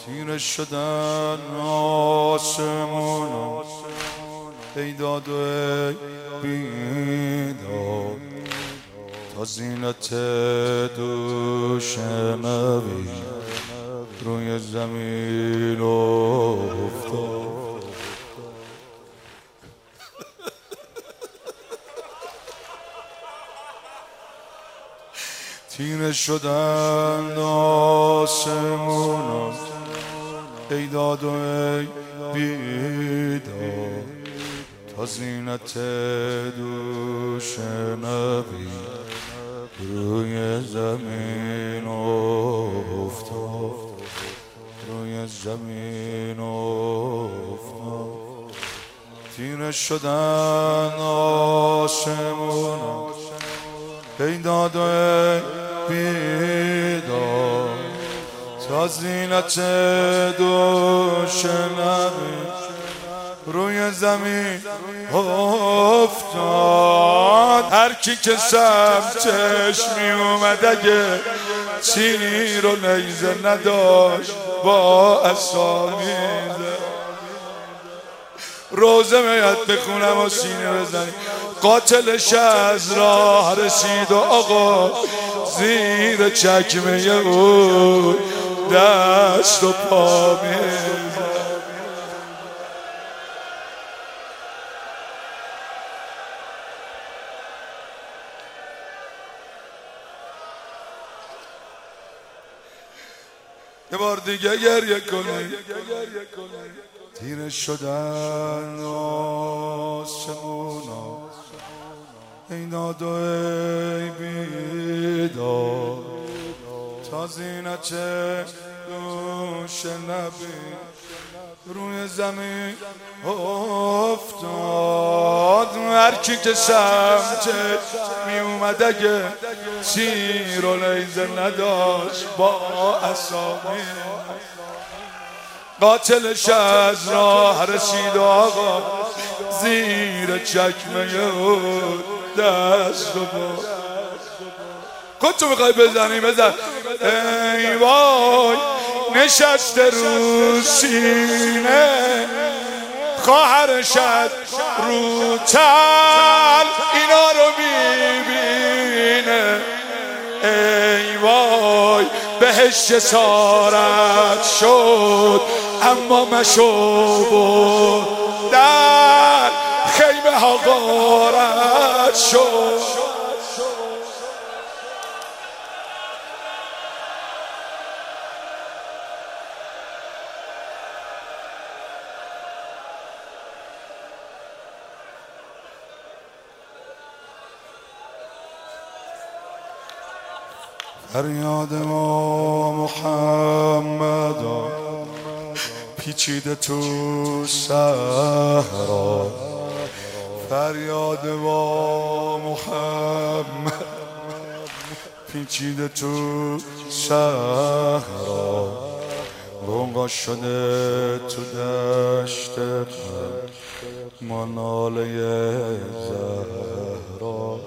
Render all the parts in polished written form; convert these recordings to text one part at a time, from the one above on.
تیره شدن آسمونا ای داد و ای بیداد تا زینت دوش نبی روی زمین افتاد. تیره شدن آسمونا ای داد و ای بیداد تا زینت دوش نبی روی زمین افتاد، روی زمین افتاد. تیره شدن آسمونا ای داد و ای بیداد تا زینت دوش نبی روی زمین افتاد. هر کی که سم چشمی اومد اگه تیر و نیزه نداشت با عصا میزه روزه میاد بخونم و سینه بزنیم. قاتلش از راه رسید و آقا زیر چکمه او دست و پا میزد. یه بار دیگه گریه کنی. تیره شدن آسمونا ای داد و ای بیداد تا زینت دوش نبی روی زمین افتاد. هر کی که سمت می اومد اگه تیر و نیزه نداشت با عصا قاتلش از راه رسید و آقا زیر چکمه او دست و با خودتو میخوای بزنی بزن. ای وای نشسته رو سینه خواهرشت رو تل اینا رو میبینه. ای وای بهش جسارت شد اما مشو در خیمه ها غارت شد. فریاد ما محمدا پیچیده تو صحرا. فریاد ما محمد پیچیده تو صحرا. بونگا شده تو دشت ما ناله زهرا.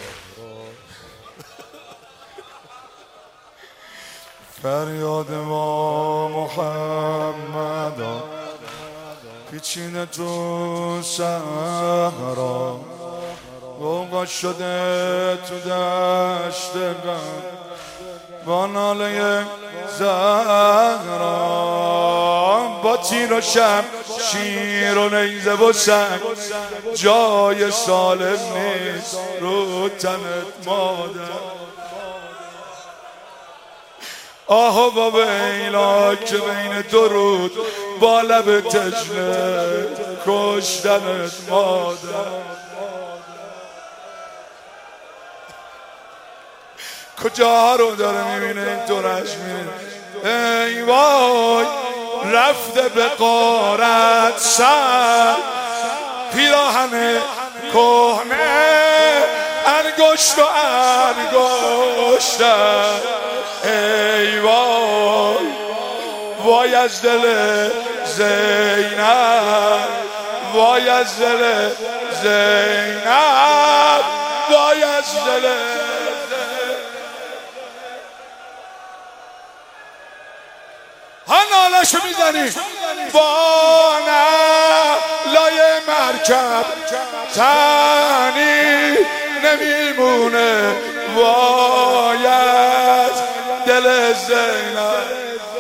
فریاد ما محمدا پیچیده تو صحرا. غوغا شده تو دشت غم با ناله زهرا. با تیر و شمشیر و نیزه و سنگ جای سالم نیست رو تنت مادر. آه با بیلا که بین درود با لب تشنه کشتنت مادر. کجا رو داره میبینه این طورش میبینه. ای وای رفته به غارت سر پیراهن کهنه انگشت و انگشتر. ای وای وای از دل زینب وای از دل زینب وای از دل نالشو میزنی با لای مرکب تنی نمیمونه وای از دل زینب